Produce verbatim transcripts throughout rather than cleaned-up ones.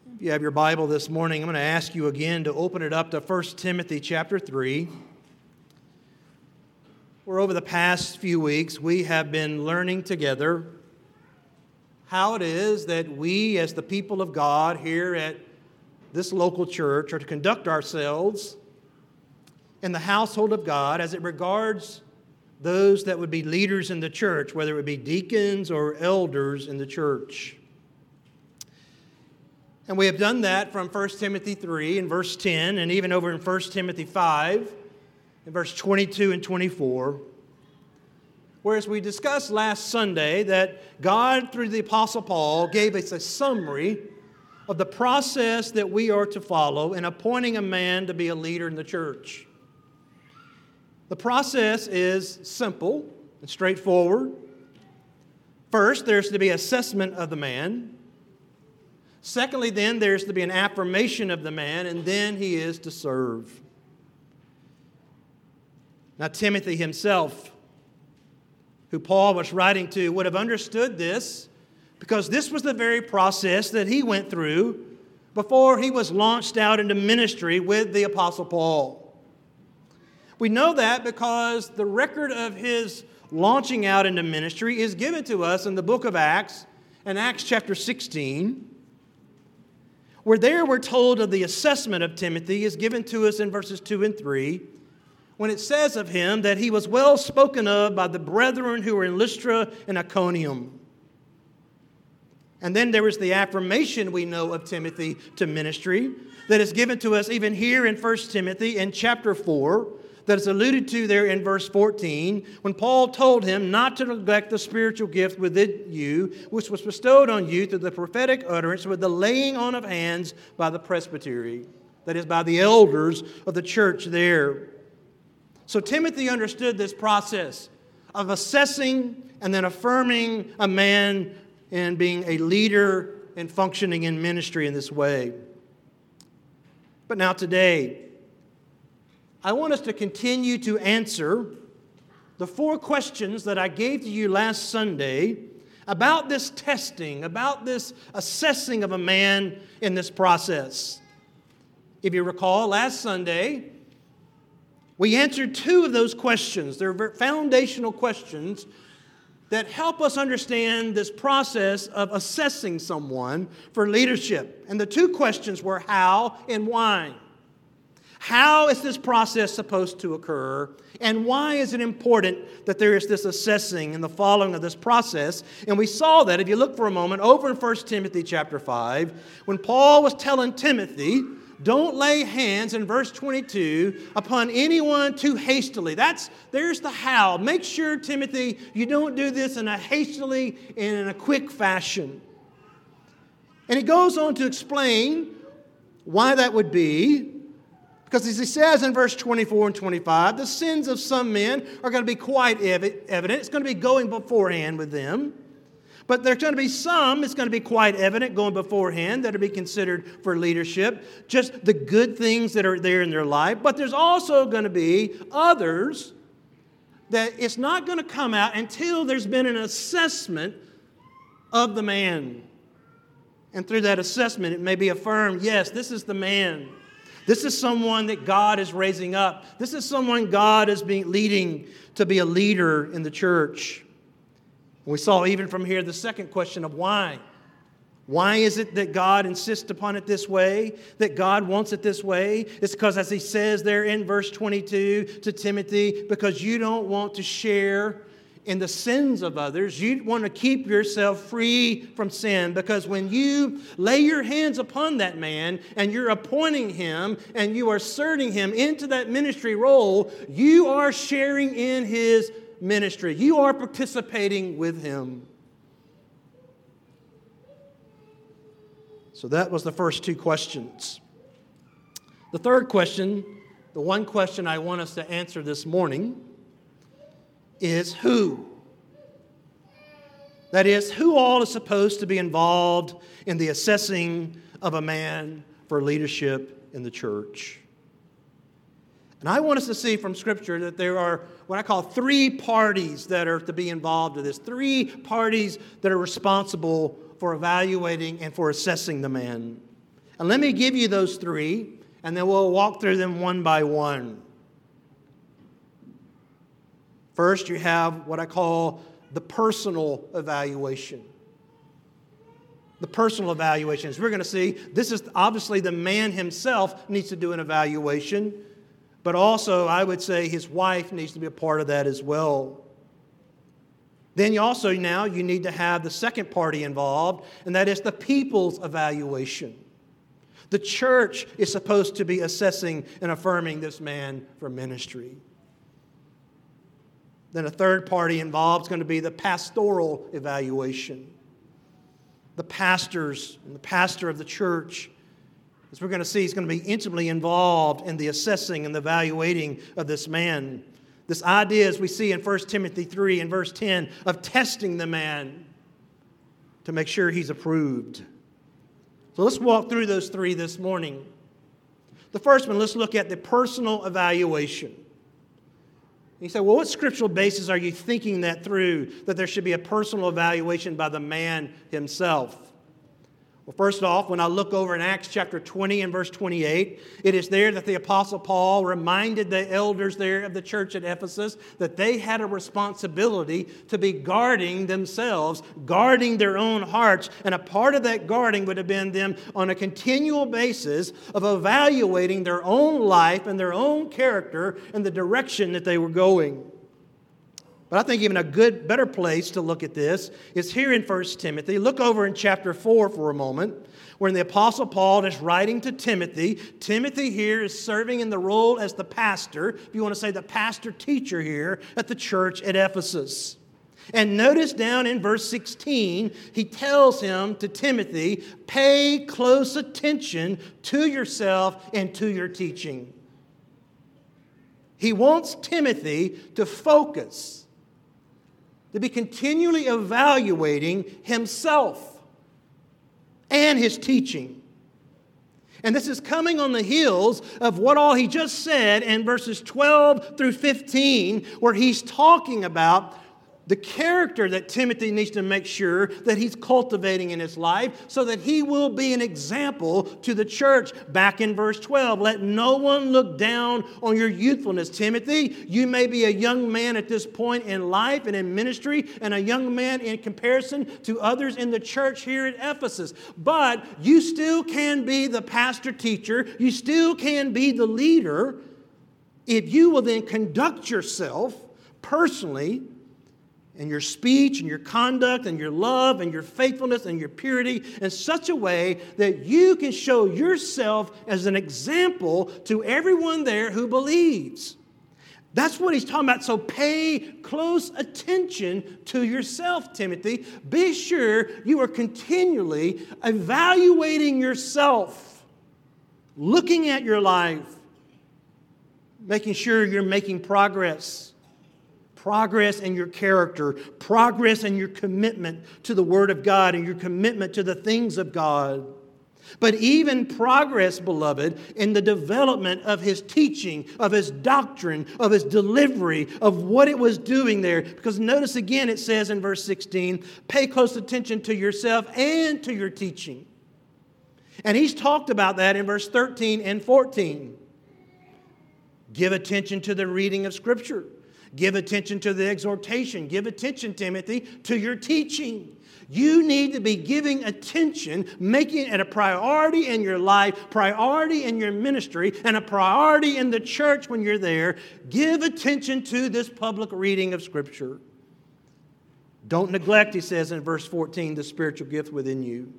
If you have your Bible this morning, I'm going to ask you again to open it up to First Timothy chapter three. Where over the past few weeks we have been learning together how it is that we as the people of God here at this local church are to conduct ourselves in the household of God as it regards those that would be leaders in the church, whether it would be deacons or elders in the church. And we have done that from First Timothy three and verse ten, and even over in First Timothy five, in verse twenty-two and twenty-four. Whereas we discussed last Sunday that God, through the Apostle Paul, gave us a summary of the process that we are to follow in appointing a man to be a leader in the church. The process is simple and straightforward. First, there's to be assessment of the man. Secondly, then, there's to be an affirmation of the man, and then he is to serve. Now, Timothy himself, who Paul was writing to, would have understood this because this was the very process that he went through before he was launched out into ministry with the Apostle Paul. We know that because the record of his launching out into ministry is given to us in the book of Acts, in Acts chapter sixteen, where there we're told of the assessment of Timothy is given to us in verses two and three, when it says of him that he was well spoken of by the brethren who were in Lystra and Iconium. And then there is the affirmation we know of Timothy to ministry that is given to us even here in First Timothy in chapter four, that is alluded to there in verse fourteen, when Paul told him not to neglect the spiritual gift within you, which was bestowed on you through the prophetic utterance with the laying on of hands by the presbytery, that is, by the elders of the church there. So Timothy understood this process of assessing and then affirming a man and being a leader and functioning in ministry in this way. But now today, I want us to continue to answer the four questions that I gave to you last Sunday about this testing, about this assessing of a man in this process. If you recall, last Sunday, we answered two of those questions. They're foundational questions that help us understand this process of assessing someone for leadership. And the two questions were how and why. How is this process supposed to occur? And why is it important that there is this assessing and the following of this process? And we saw that, if you look for a moment, over in First Timothy chapter five, when Paul was telling Timothy, don't lay hands, in verse twenty-two, upon anyone too hastily. That's, there's the how. Make sure, Timothy, you don't do this in a hastily and in a quick fashion. And he goes on to explain why that would be. Because as he says in verse twenty-four and twenty-five, the sins of some men are going to be quite evident. It's going to be going beforehand with them. But there's going to be some, it's going to be quite evident going beforehand that will be considered for leadership. Just the good things that are there in their life. But there's also going to be others that it's not going to come out until there's been an assessment of the man. And through that assessment, it may be affirmed, yes, this is the man. This is someone that God is raising up. This is someone God is being leading to be a leader in the church. We saw even from here the second question of why. Why is it that God insists upon it this way? That God wants it this way? It's because, as he says there in verse twenty-two to Timothy, because you don't want to share in the sins of others. You want to keep yourself free from sin, because when you lay your hands upon that man and you're appointing him and you are inserting him into that ministry role, you are sharing in his ministry. You are participating with him. So that was the first two questions. The third question, the one question I want us to answer this morning, is who? That is, who all is supposed to be involved in the assessing of a man for leadership in the church? And I want us to see from Scripture that there are what I call three parties that are to be involved in this. Three parties that are responsible for evaluating and for assessing the man. And let me give you those three, and then we'll walk through them one by one. First, you have what I call the personal evaluation. The personal evaluation. As we're going to see, this is obviously the man himself needs to do an evaluation, but also I would say his wife needs to be a part of that as well. Then you also now you need to have the second party involved, and that is the people's evaluation. The church is supposed to be assessing and affirming this man for ministry. Then a third party involved is going to be the pastoral evaluation. The pastors and the pastor of the church, as we're going to see, is going to be intimately involved in the assessing and the evaluating of this man. This idea, as we see in First Timothy three and verse ten, of testing the man to make sure he's approved. So let's walk through those three this morning. The first one, let's look at the personal evaluation. You say, well, what scriptural basis are you thinking that through, that there should be a personal evaluation by the man himself? Well, first off, when I look over in Acts chapter twenty and verse twenty-eight, it is there that the Apostle Paul reminded the elders there of the church at Ephesus that they had a responsibility to be guarding themselves, guarding their own hearts. And a part of that guarding would have been them on a continual basis of evaluating their own life and their own character and the direction that they were going. But I think even a good, better place to look at this is here in First Timothy. Look over in chapter four for a moment, where the Apostle Paul is writing to Timothy. Timothy here is serving in the role as the pastor, if you want to say the pastor-teacher here at the church at Ephesus. And notice down in verse sixteen, he tells him to Timothy, pay close attention to yourself and to your teaching. He wants Timothy to focus, to be continually evaluating himself and his teaching. And this is coming on the heels of what all he just said in verses twelve through fifteen, where he's talking about the character that Timothy needs to make sure that he's cultivating in his life so that he will be an example to the church. Back in verse twelve, let no one look down on your youthfulness, Timothy. You may be a young man at this point in life and in ministry, and a young man in comparison to others in the church here at Ephesus. But you still can be the pastor-teacher. You still can be the leader if you will then conduct yourself personally and your speech and your conduct and your love and your faithfulness and your purity in such a way that you can show yourself as an example to everyone there who believes. That's what he's talking about. So pay close attention to yourself, Timothy. Be sure you are continually evaluating yourself, looking at your life, making sure you're making progress. Progress in your character, progress in your commitment to the Word of God and your commitment to the things of God. But even progress, beloved, in the development of his teaching, of his doctrine, of his delivery, of what it was doing there. Because notice again it says in verse sixteen, pay close attention to yourself and to your teaching. And he's talked about that in verse thirteen and fourteen. Give attention to the reading of Scripture. Give attention to the exhortation. Give attention, Timothy, to your teaching. You need to be giving attention, making it a priority in your life, priority in your ministry, and a priority in the church when you're there. Give attention to this public reading of Scripture. Don't neglect, he says in verse fourteen, the spiritual gift within you.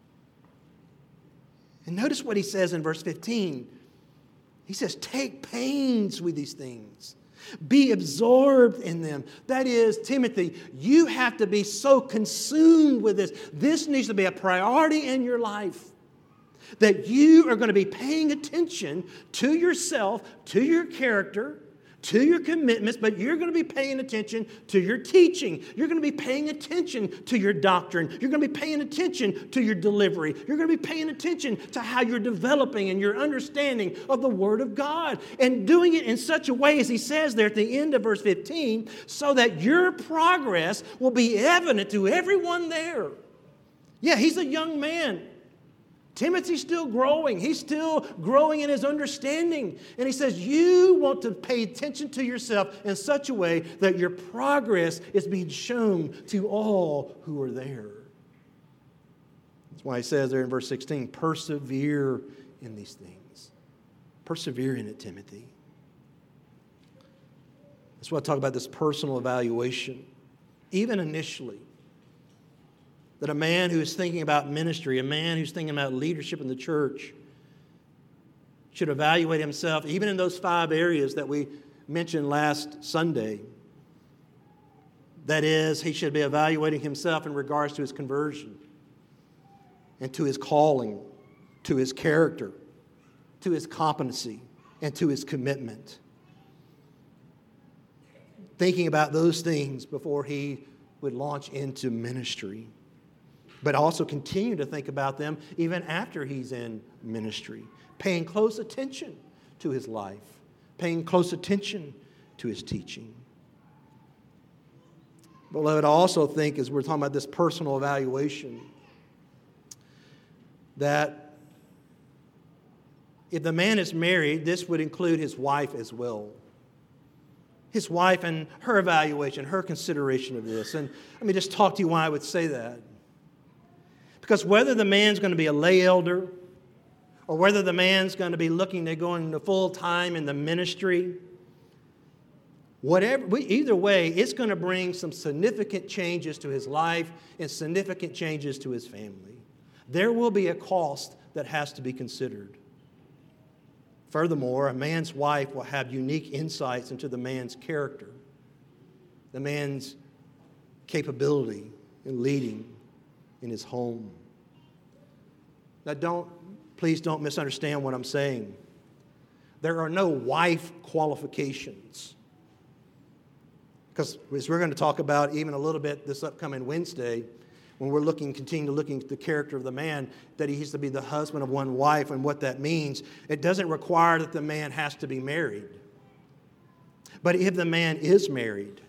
And notice what he says in verse fifteen. He says, take pains with these things. Be absorbed in them. That is, Timothy, you have to be so consumed with this. This needs to be a priority in your life. That you are going to be paying attention to yourself, to your character, to your commitments, but you're going to be paying attention to your teaching. You're going to be paying attention to your doctrine. You're going to be paying attention to your delivery. You're going to be paying attention to how you're developing and your understanding of the Word of God. And doing it in such a way, as he says there at the end of verse fifteen, so that your progress will be evident to everyone there. Yeah, he's a young man. Timothy's still growing. He's still growing in his understanding. And he says, you want to pay attention to yourself in such a way that your progress is being shown to all who are there. That's why he says there in verse sixteen, persevere in these things. Persevere in it, Timothy. That's why I talk about this personal evaluation. Even initially, that a man who is thinking about ministry, a man who's thinking about leadership in the church, should evaluate himself, even in those five areas that we mentioned last Sunday. That is, he should be evaluating himself in regards to his conversion and to his calling, to his character, to his competency, and to his commitment. Thinking about those things before he would launch into ministry. But also continue to think about them even after he's in ministry. Paying close attention to his life. Paying close attention to his teaching. Beloved, I also think, as we're talking about this personal evaluation, that if the man is married, this would include his wife as well. His wife and her evaluation, her consideration of this. And let me just talk to you why I would say that. Because whether the man's going to be a lay elder or whether the man's going to be looking to go into full time in the ministry, whatever, either way, it's going to bring some significant changes to his life and significant changes to his family. There will be a cost that has to be considered. Furthermore, a man's wife will have unique insights into the man's character, the man's capability in leading in his home. Now, don't, please don't misunderstand what I'm saying. There are no wife qualifications. Because as we're going to talk about even a little bit this upcoming Wednesday, when we're looking, continue to looking at the character of the man, that he has to be the husband of one wife and what that means, it doesn't require that the man has to be married. But if the man is married,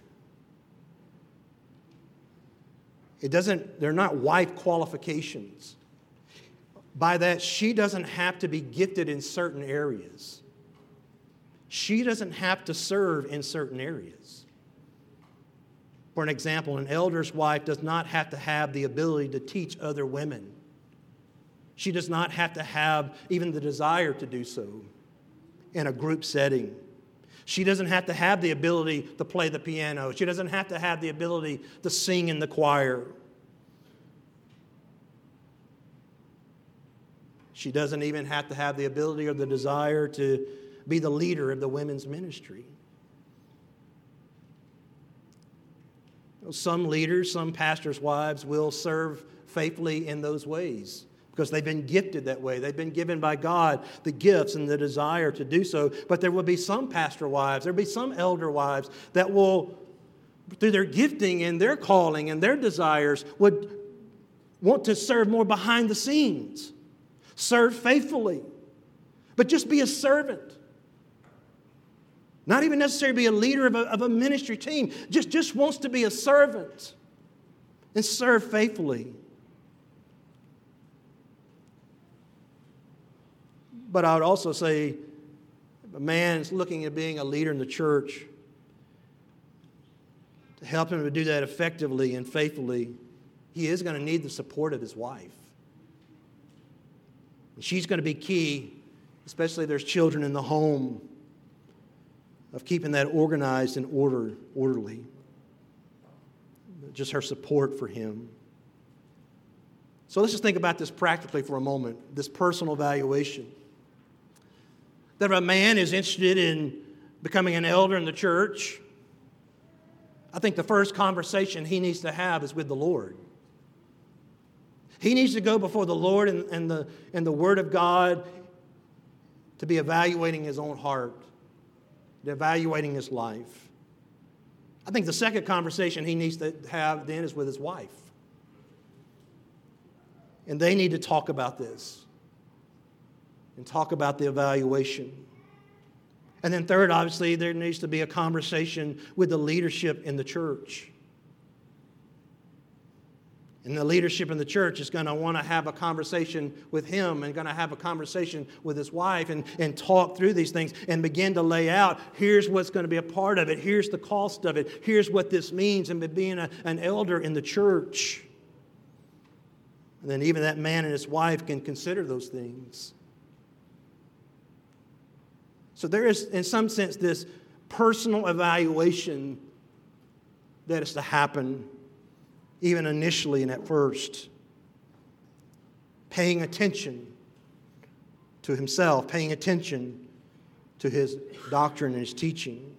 it doesn't, they're not wife qualifications. By that, she doesn't have to be gifted in certain areas. She doesn't have to serve in certain areas. For an example, an elder's wife does not have to have the ability to teach other women. She does not have to have even the desire to do so in a group setting. She doesn't have to have the ability to play the piano. She doesn't have to have the ability to sing in the choir. She doesn't even have to have the ability or the desire to be the leader of the women's ministry. Some leaders, some pastors' wives will serve faithfully in those ways because they've been gifted that way. They've been given by God the gifts and the desire to do so. But there will be some pastor wives, there will be some elder wives that will, through their gifting and their calling and their desires, would want to serve more behind the scenes. Serve faithfully, but just be a servant. Not even necessarily be a leader of a, of a ministry team. Just, just wants to be a servant and serve faithfully. But I would also say, if a man is looking at being a leader in the church, to help him to do that effectively and faithfully, he is going to need the support of his wife. And she's going to be key, especially if there's children in the home, of keeping that organized and order, orderly. Just her support for him. So let's just think about this practically for a moment, this personal evaluation. That if a man is interested in becoming an elder in the church, I think the first conversation he needs to have is with the Lord. He needs to go before the Lord and, and, the, and the Word of God to be evaluating his own heart, evaluating his life. I think the second conversation he needs to have then is with his wife. And they need to talk about this and talk about the evaluation. And then third, obviously, there needs to be a conversation with the leadership in the church. And the leadership in the church is going to want to have a conversation with him and going to have a conversation with his wife and, and talk through these things and begin to lay out, here's what's going to be a part of it. Here's the cost of it. Here's what this means and being a, an elder in the church. And then even that man and his wife can consider those things. So there is, in some sense, this personal evaluation that is to happen even initially and at first. Paying attention to himself, paying attention to his doctrine and his teaching.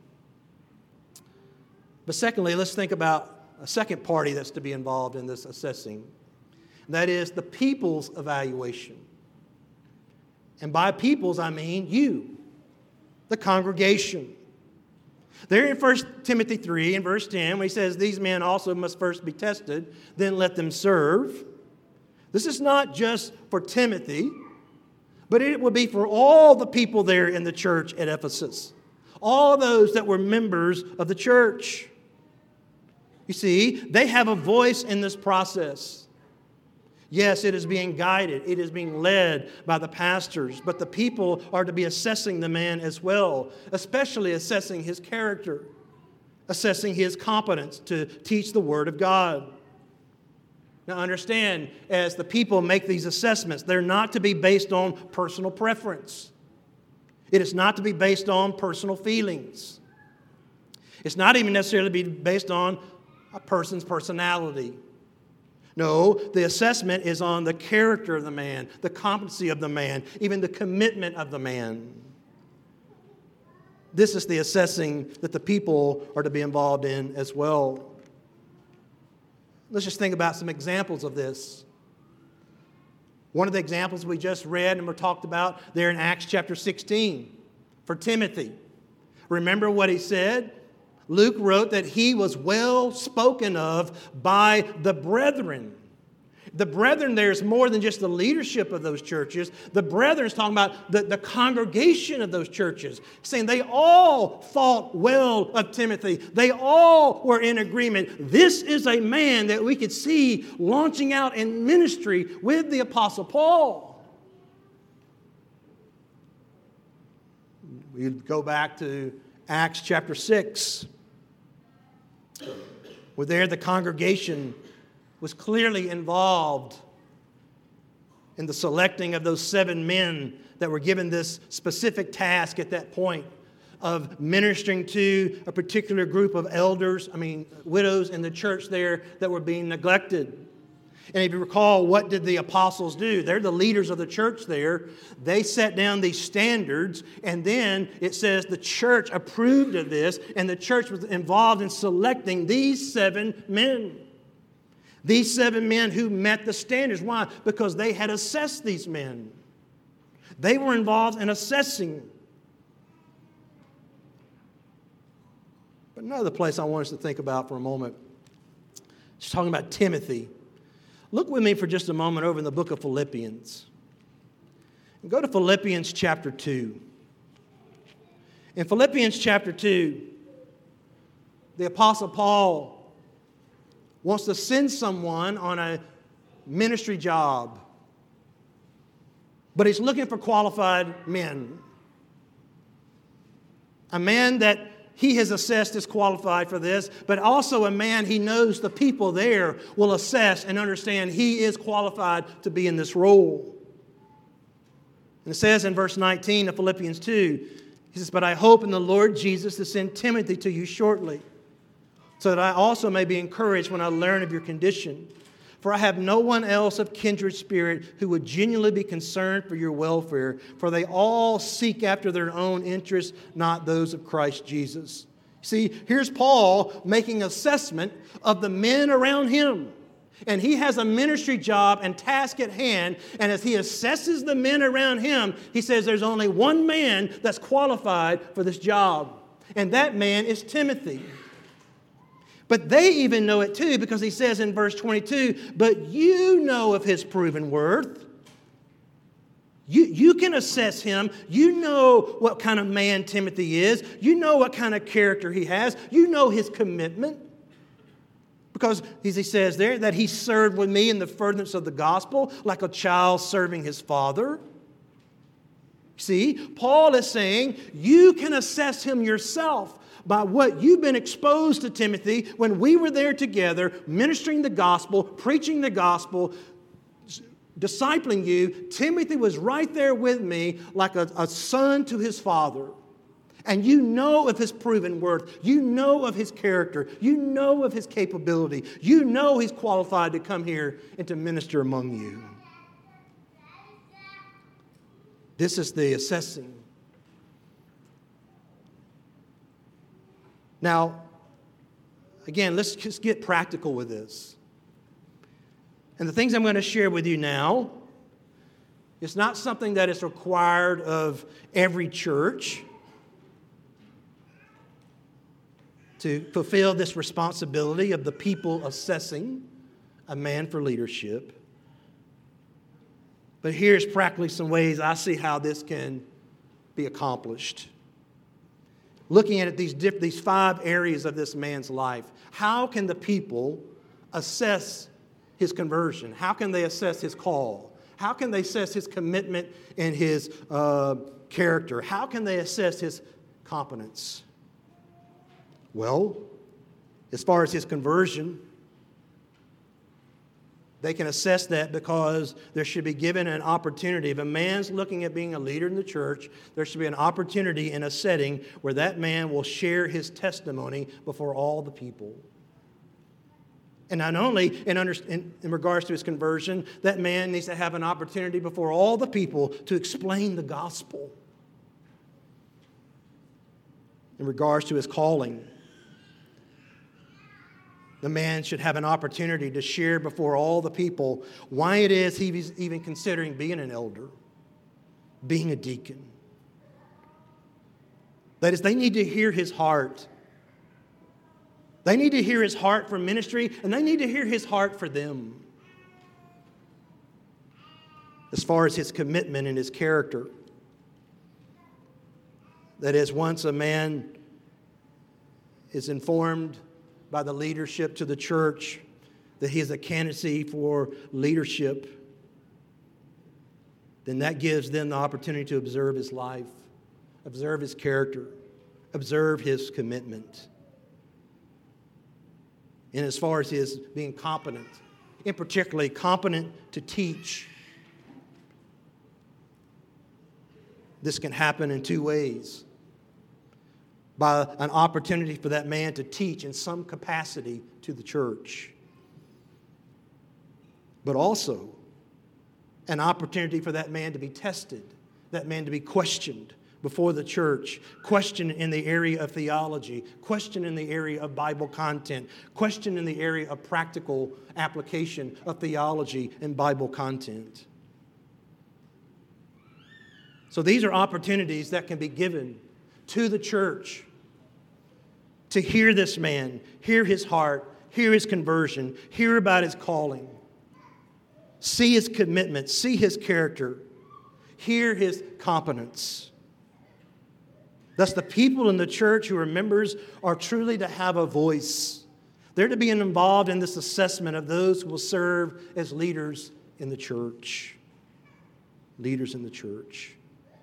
But secondly, let's think about a second party that's to be involved in this assessing. That is the people's evaluation. And by people's, I mean you, the congregation. There in First Timothy three, in verse ten, when he says, these men also must first be tested, then let them serve. This is not just for Timothy, but it would be for all the people there in the church at Ephesus. All those that were members of the church. You see, they have a voice in this process. Yes, it is being guided. It is being led by the pastors. But the people are to be assessing the man as well, especially assessing his character, assessing his competence to teach the Word of God. Now understand, as the people make these assessments, they're not to be based on personal preference. It is not to be based on personal feelings. It's not even necessarily to be based on a person's personality. No, the assessment is on the character of the man, the competency of the man, even the commitment of the man. This is the assessing that the people are to be involved in as well. Let's just think about some examples of this. One of the examples we just read and were talked about there in Acts chapter sixteen for Timothy. Remember what he said? Luke wrote that he was well spoken of by the brethren. The brethren there is more than just the leadership of those churches. The brethren is talking about the, the congregation of those churches, saying they all thought well of Timothy. They all were in agreement. This is a man that we could see launching out in ministry with the Apostle Paul. We go back to Acts chapter six. Where there the congregation was clearly involved in the selecting of those seven men that were given this specific task at that point of ministering to a particular group of elders, I mean widows in the church there that were being neglected. And if you recall, what did the apostles do? They're the leaders of the church there. They set down these standards, and then it says the church approved of this, and the church was involved in selecting these seven men. These seven men who met the standards. Why? Because they had assessed these men. They were involved in assessing. But another place I want us to think about for a moment, just talking about Timothy. Look with me for just a moment over in the book of Philippians. And go to Philippians chapter two. In Philippians chapter two, the Apostle Paul wants to send someone on a ministry job. But he's looking for qualified men. A man that he has assessed as qualified for this, but also a man he knows the people there will assess and understand he is qualified to be in this role. And it says in verse nineteen of Philippians two, he says, "But I hope in the Lord Jesus to send Timothy to you shortly, so that I also may be encouraged when I learn of your condition. For I have no one else of kindred spirit who would genuinely be concerned for your welfare, for they all seek after their own interests, not those of Christ Jesus." See, here's Paul making assessment of the men around him. And he has a ministry job and task at hand. And as he assesses the men around him, he says there's only one man that's qualified for this job. And that man is Timothy. But they even know it too, because he says in verse twenty-two, "But you know of his proven worth." You, you can assess him. You know what kind of man Timothy is. You know what kind of character he has. You know his commitment. Because, as he says there, that he served with me in the furtherance of the gospel, like a child serving his father. See, Paul is saying you can assess him yourself by what you've been exposed to Timothy when we were there together, ministering the gospel, preaching the gospel, discipling you. Timothy was right there with me like a, a son to his father. And you know of his proven worth. You know of his character. You know of his capability. You know he's qualified to come here and to minister among you. This is the assessing. Now, again, let's just get practical with this. And the things I'm going to share with you now, it's not something that is required of every church to fulfill this responsibility of the people assessing a man for leadership. But here's practically some ways I see how this can be accomplished. Looking at these, diff- these five areas of this man's life, how can the people assess his conversion? How can they assess his call? How can they assess his commitment and his uh, character? How can they assess his competence? Well, as far as his conversion, they can assess that because there should be given an opportunity. If a man's looking at being a leader in the church, there should be an opportunity in a setting where that man will share his testimony before all the people. And not only in, under, in, in regards to his conversion, that man needs to have an opportunity before all the people to explain the gospel. In regards to his calling, the man should have an opportunity to share before all the people why it is he's even considering being an elder, being a deacon. That is, they need to hear his heart. They need to hear his heart for ministry, and they need to hear his heart for them. As far as his commitment and his character. That is, once a man is informed by the leadership to the church that he is a candidacy for leadership, then that gives them the opportunity to observe his life, observe his character, observe his commitment. And as far as his being competent, in particularly competent to teach, this can happen in two ways. By an opportunity for that man to teach in some capacity to the church. But also an opportunity for that man to be tested, that man to be questioned before the church, questioned in the area of theology, questioned in the area of Bible content, questioned in the area of practical application of theology and Bible content. So these are opportunities that can be given to the church to hear this man, hear his heart, hear his conversion, hear about his calling, see his commitment, see his character, hear his competence. Thus, the people in the church who are members are truly to have a voice. They're to be involved in this assessment of those who will serve as leaders in the church. Leaders in the church.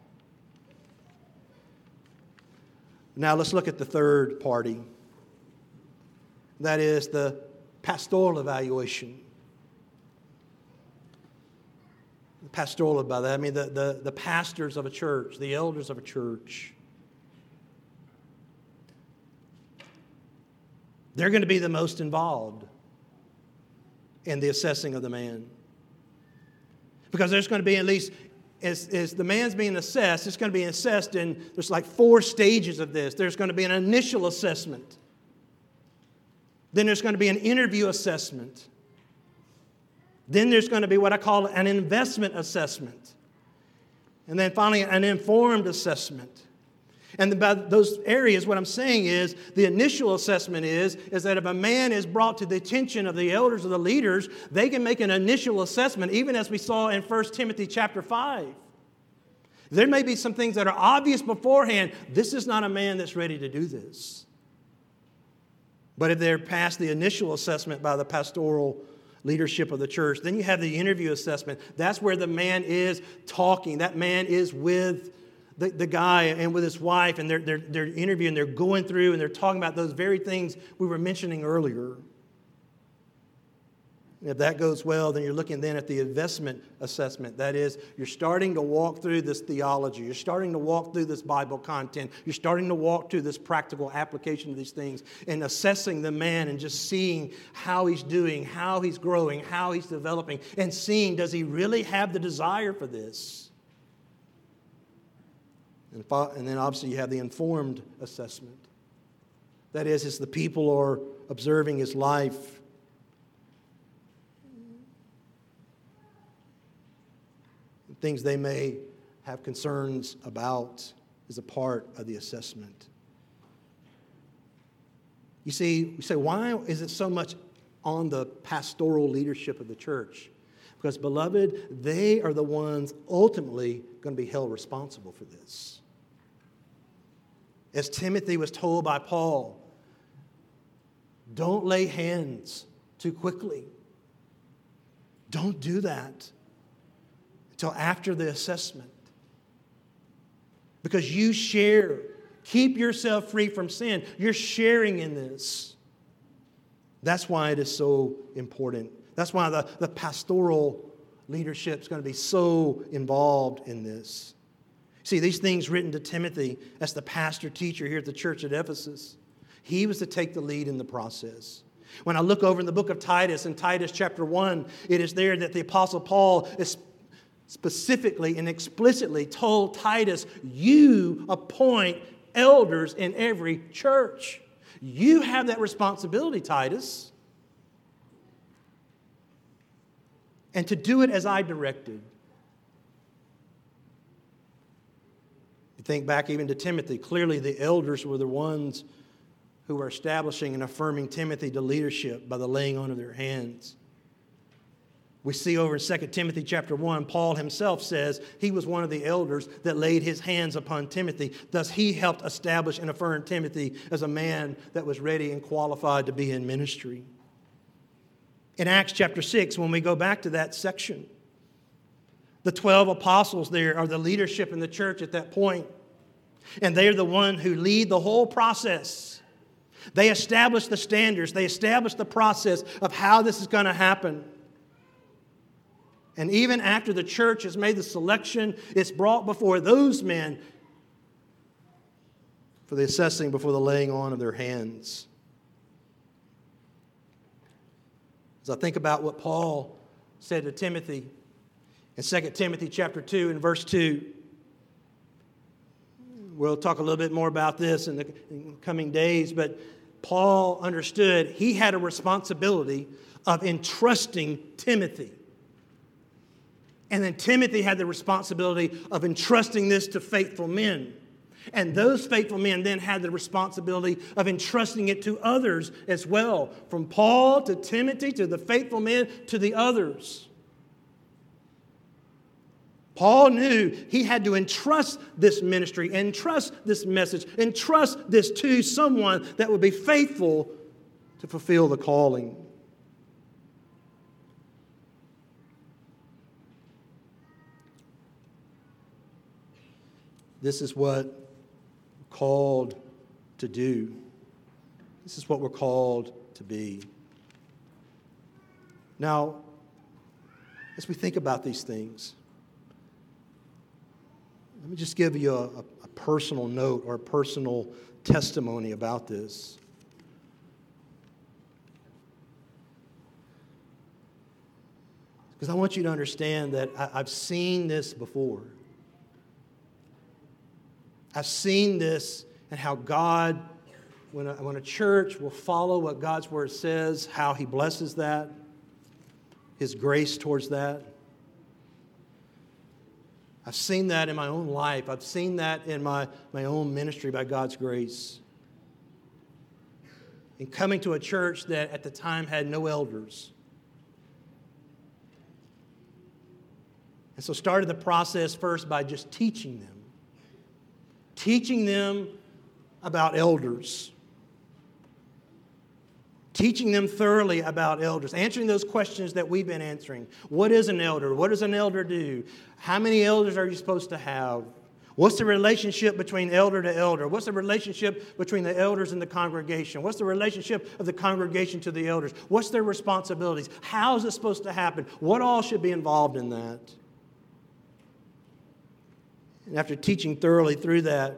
Now let's look at the third party. That is the pastoral evaluation. The pastoral by that, I mean the, the, the pastors of a church, the elders of a church. They're going to be the most involved in the assessing of the man. Because there's going to be at least As, as the man's being assessed, it's going to be assessed in, there's like four stages of this. There's going to be an initial assessment. Then there's going to be an interview assessment. Then there's going to be what I call an investment assessment. And then finally, an informed assessment. And about those areas, what I'm saying is, the initial assessment is, is that if a man is brought to the attention of the elders or the leaders, they can make an initial assessment, even as we saw in First Timothy chapter five. There may be some things that are obvious beforehand. This is not a man that's ready to do this. But if they're past the initial assessment by the pastoral leadership of the church, then you have the interview assessment. That's where the man is talking. That man is with the, the guy and with his wife, and they're, they're, they're interviewing, they're going through, and they're talking about those very things we were mentioning earlier. If that goes well, then you're looking then at the investment assessment. That is, you're starting to walk through this theology. You're starting to walk through this Bible content. You're starting to walk through this practical application of these things and assessing the man and just seeing how he's doing, how he's growing, how he's developing, and seeing, does he really have the desire for this? And, and then obviously you have the informed assessment. That is, as the people are observing his life, things they may have concerns about is a part of the assessment. You see, you say, why is it so much on the pastoral leadership of the church? Because, beloved, they are the ones ultimately going to be held responsible for this. As Timothy was told by Paul, don't lay hands too quickly. Don't do that until after the assessment. Because you share. Keep yourself free from sin. You're sharing in this. That's why it is so important. That's why the, the pastoral leadership is going to be so involved in this. See, these things written to Timothy as the pastor teacher here at the church at Ephesus, he was to take the lead in the process. When I look over in the book of Titus, in Titus chapter one, it is there that the Apostle Paul is specifically and explicitly told Titus, you appoint elders in every church. You have that responsibility, Titus. And to do it as I directed. You think back even to Timothy. Clearly the elders were the ones who were establishing and affirming Timothy to leadership by the laying on of their hands. We see over in Second Timothy chapter one, Paul himself says he was one of the elders that laid his hands upon Timothy. Thus he helped establish and affirm Timothy as a man that was ready and qualified to be in ministry. In Acts chapter six, when we go back to that section, the twelve apostles there are the leadership in the church at that point. And they are the one who lead the whole process. They establish the standards. They establish the process of how this is going to happen. And even after the church has made the selection, it's brought before those men for the assessing before the laying on of their hands. As I think about what Paul said to Timothy in Second Timothy chapter two and verse two, we'll talk a little bit more about this in the coming days, but Paul understood he had a responsibility of entrusting Timothy. And then Timothy had the responsibility of entrusting this to faithful men. And those faithful men then had the responsibility of entrusting it to others as well. From Paul to Timothy to the faithful men to the others. Paul knew he had to entrust this ministry, entrust this message, entrust this to someone that would be faithful to fulfill the calling. This is what we're called to do. This is what we're called to be. Now, as we think about these things, let me just give you a, a, a personal note or a personal testimony about this. Because I want you to understand that I, I've seen this before. I've seen this and how God, when a, when a church will follow what God's Word says, how He blesses that, His grace towards that. I've seen that in my own life. I've seen that in my, my own ministry by God's grace. In coming to a church that at the time had no elders. And so started the process first by just teaching them. Teaching them about elders. teaching them thoroughly about elders, answering those questions that we've been answering. What is an elder? What does an elder do? How many elders are you supposed to have? What's the relationship between elder to elder? What's the relationship between the elders and the congregation? What's the relationship of the congregation to the elders? What's their responsibilities? How is it supposed to happen? What all should be involved in that? And after teaching thoroughly through that,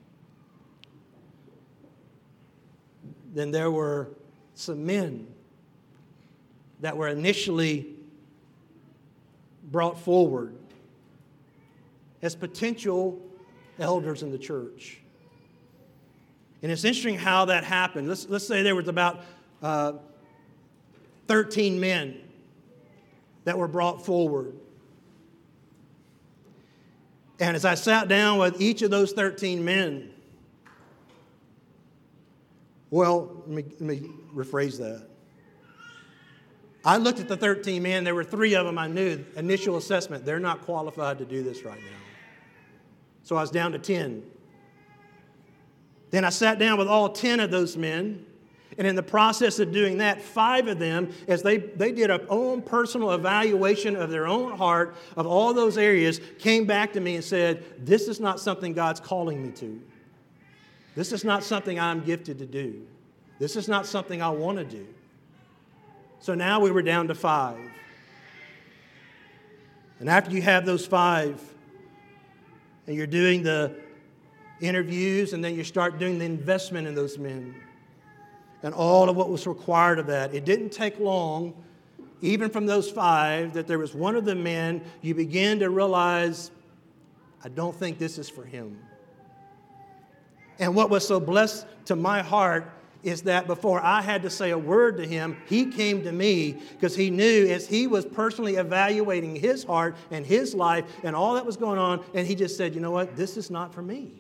then there were some men that were initially brought forward as potential elders in the church. And it's interesting how that happened. Let's, let's say there was about uh, thirteen men that were brought forward. And as I sat down with each of those thirteen men, well, let me, let me rephrase that. I looked at the thirteen men. There were three of them I knew, initial assessment, they're not qualified to do this right now. So I was down to ten. Then I sat down with all ten of those men. And in the process of doing that, five of them, as they, they did a own personal evaluation of their own heart, of all those areas, came back to me and said, this is not something God's calling me to. This is not something I'm gifted to do. This is not something I want to do. So now we were down to five. And after you have those five, and you're doing the interviews, and then you start doing the investment in those men, and all of what was required of that, it didn't take long, even from those five, that there was one of the men, you begin to realize, I don't think this is for him. And what was so blessed to my heart is that before I had to say a word to him, he came to me because he knew as he was personally evaluating his heart and his life and all that was going on, and he just said, you know what, this is not for me.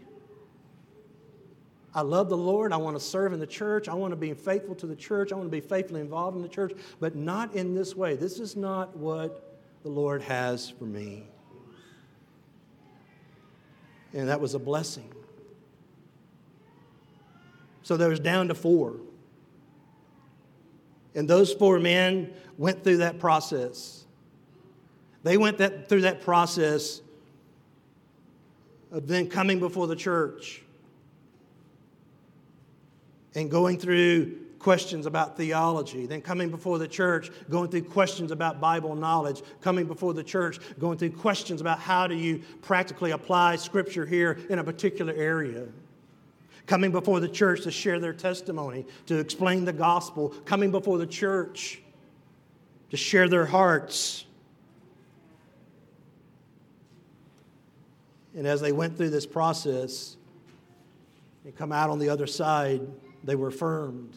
I love the Lord. I want to serve in the church. I want to be faithful to the church. I want to be faithfully involved in the church, but not in this way. This is not what the Lord has for me. And that was a blessing. So there was down to four. And those four men went through that process. They went that, through that process of then coming before the church and going through questions about theology, then coming before the church, going through questions about Bible knowledge, coming before the church, going through questions about how do you practically apply Scripture here in a particular area. Coming before the church to share their testimony, to explain the gospel, coming before the church to share their hearts. And as they went through this process and come out on the other side, they were affirmed.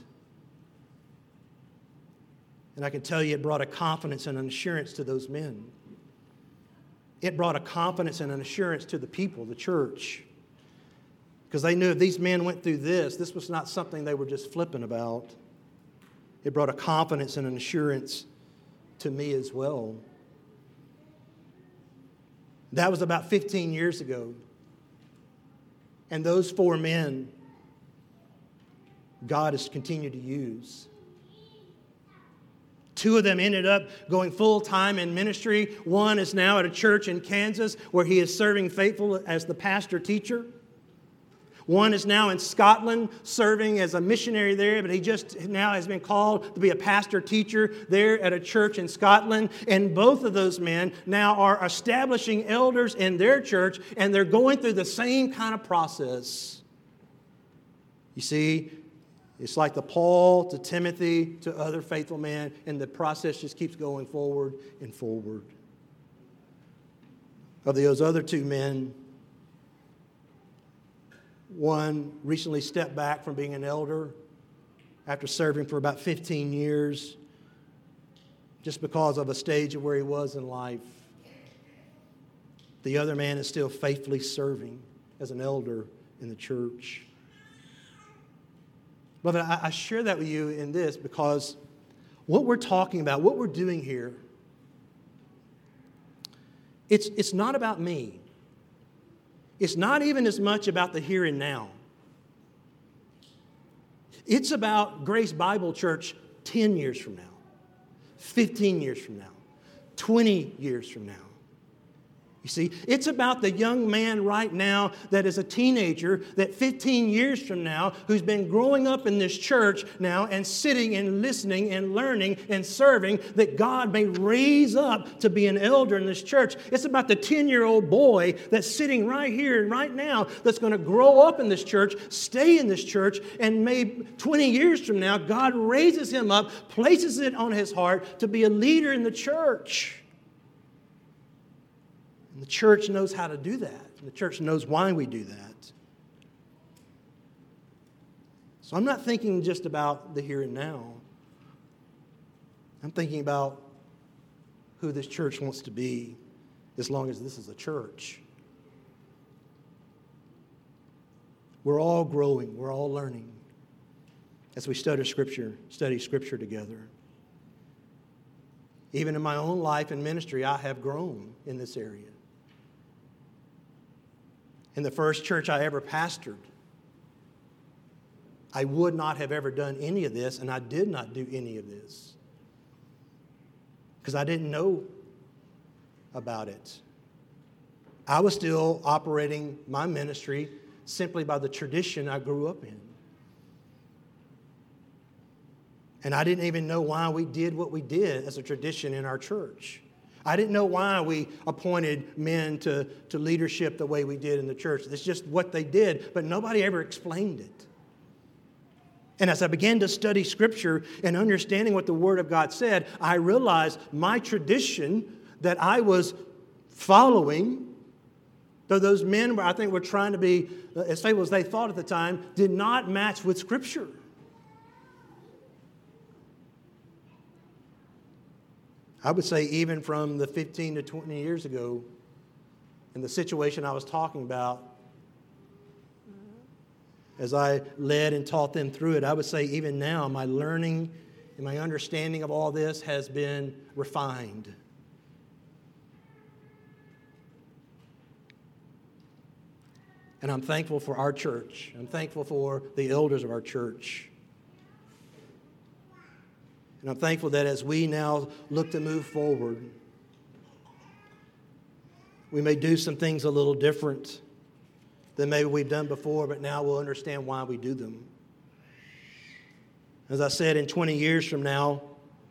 And I can tell you it brought a confidence and an assurance to those men. It brought a confidence and an assurance to the people, the church. Because they knew if these men went through this, this was not something they were just flippant about. It brought a confidence and an assurance to me as well. That was about fifteen years ago. And those four men, God has continued to use. Two of them ended up going full-time in ministry. One is now at a church in Kansas where he is serving faithful as the pastor-teacher. One is now in Scotland serving as a missionary there, but he just now has been called to be a pastor-teacher there at a church in Scotland. And both of those men now are establishing elders in their church, and they're going through the same kind of process. You see, it's like the Paul to Timothy to other faithful men, and the process just keeps going forward and forward. Of those other two men, one recently stepped back from being an elder after serving for about fifteen years just because of a stage of where he was in life. The other man is still faithfully serving as an elder in the church. Beloved, I share that with you in this because what we're talking about, what we're doing here, it's, it's not about me. It's not even as much about the here and now. It's about Grace Bible Church ten years from now, fifteen years from now, twenty years from now. You see, it's about the young man right now that is a teenager that fifteen years from now, who's been growing up in this church now and sitting and listening and learning and serving, that God may raise up to be an elder in this church. It's about the ten-year-old boy that's sitting right here and right now that's going to grow up in this church, stay in this church, and maybe twenty years from now, God raises him up, places it on his heart to be a leader in the church. And the church knows how to do that. And the church knows why we do that. So I'm not thinking just about the here and now. I'm thinking about who this church wants to be as long as this is a church. We're all growing. We're all learning as we study Scripture, study Scripture together. Even in my own life and ministry, I have grown in this area. In the first church I ever pastored, I would not have ever done any of this, and I did not do any of this because I didn't know about it. I was still operating my ministry simply by the tradition I grew up in. And I didn't even know why we did what we did as a tradition in our church. I didn't know why we appointed men to, to leadership the way we did in the church. It's just what they did, but nobody ever explained it. And as I began to study Scripture and understanding what the Word of God said, I realized my tradition that I was following, though those men, I think, were trying to be as faithful as they thought at the time, did not match with Scripture. I would say even from the fifteen to twenty years ago, in the situation I was talking about, as I led and taught them through it, I would say even now my learning and my understanding of all this has been refined. And I'm thankful for our church. I'm thankful for the elders of our church. And I'm thankful that as we now look to move forward, we may do some things a little different than maybe we've done before, but now we'll understand why we do them. As I said, in twenty years from now,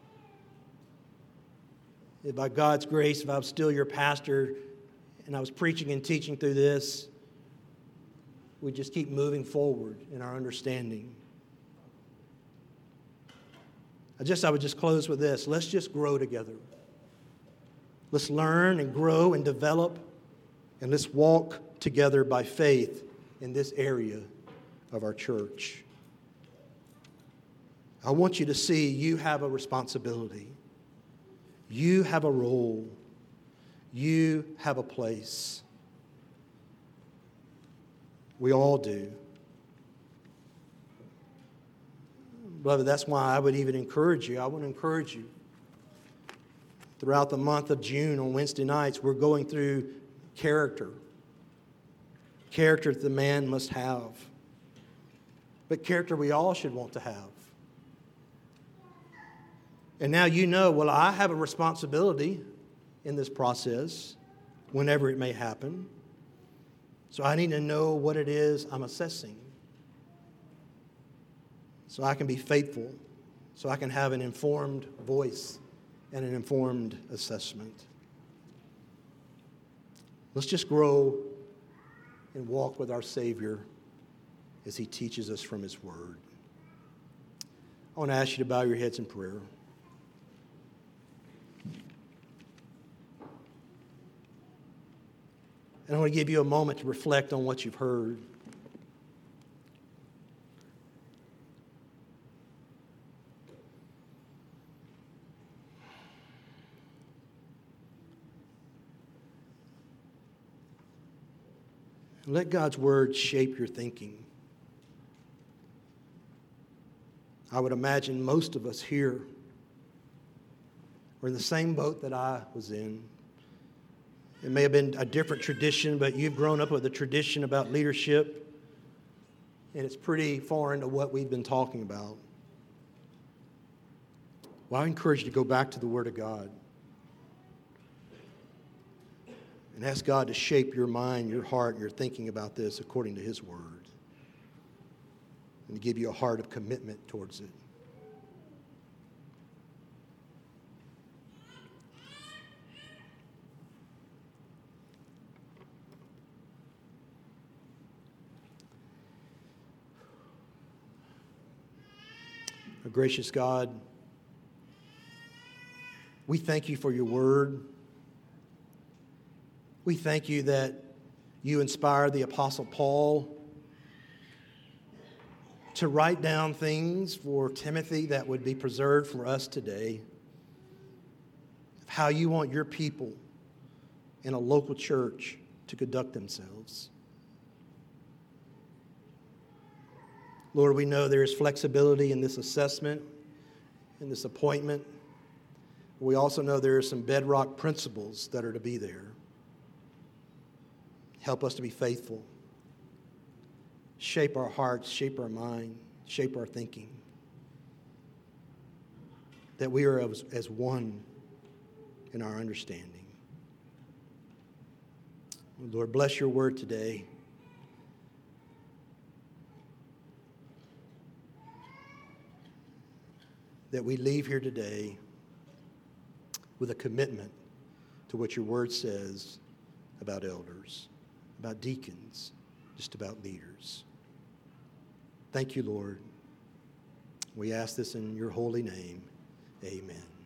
if by God's grace, if I was still your pastor and I was preaching and teaching through this, we just keep moving forward in our understanding. I just I would just close with this. Let's just grow together. Let's learn and grow and develop, and let's walk together by faith in this area of our church. I want you to see you have a responsibility. You have a role. You have a place. We all do. Beloved, that's why I would even encourage you. I want to encourage you. Throughout the month of June on Wednesday nights, we're going through character. Character that the man must have. But character we all should want to have. And now you know, well, I have a responsibility in this process whenever it may happen. So I need to know what it is I'm assessing. So I can be faithful, so I can have an informed voice and an informed assessment. Let's just grow and walk with our Savior as He teaches us from His Word. I want to ask you to bow your heads in prayer. And I want to give you a moment to reflect on what you've heard. Let God's Word shape your thinking. I would imagine most of us here were in the same boat that I was in. It may have been a different tradition, but you've grown up with a tradition about leadership, and it's pretty foreign to what we've been talking about. Well, I encourage you to go back to the Word of God and ask God to shape your mind, your heart, and your thinking about this according to His Word, and to give you a heart of commitment towards it. Our gracious God, we thank you for your word. We thank you that you inspired the Apostle Paul to write down things for Timothy that would be preserved for us today, of how you want your people in a local church to conduct themselves. Lord, we know there is flexibility in this assessment, in this appointment. We also know there are some bedrock principles that are to be there. Help us to be faithful. Shape our hearts, shape our mind, shape our thinking. That we are as, as one in our understanding. Lord, bless your word today. That we leave here today with a commitment to what your word says about elders, about deacons, just about leaders. Thank you, Lord. We ask this in your holy name. Amen.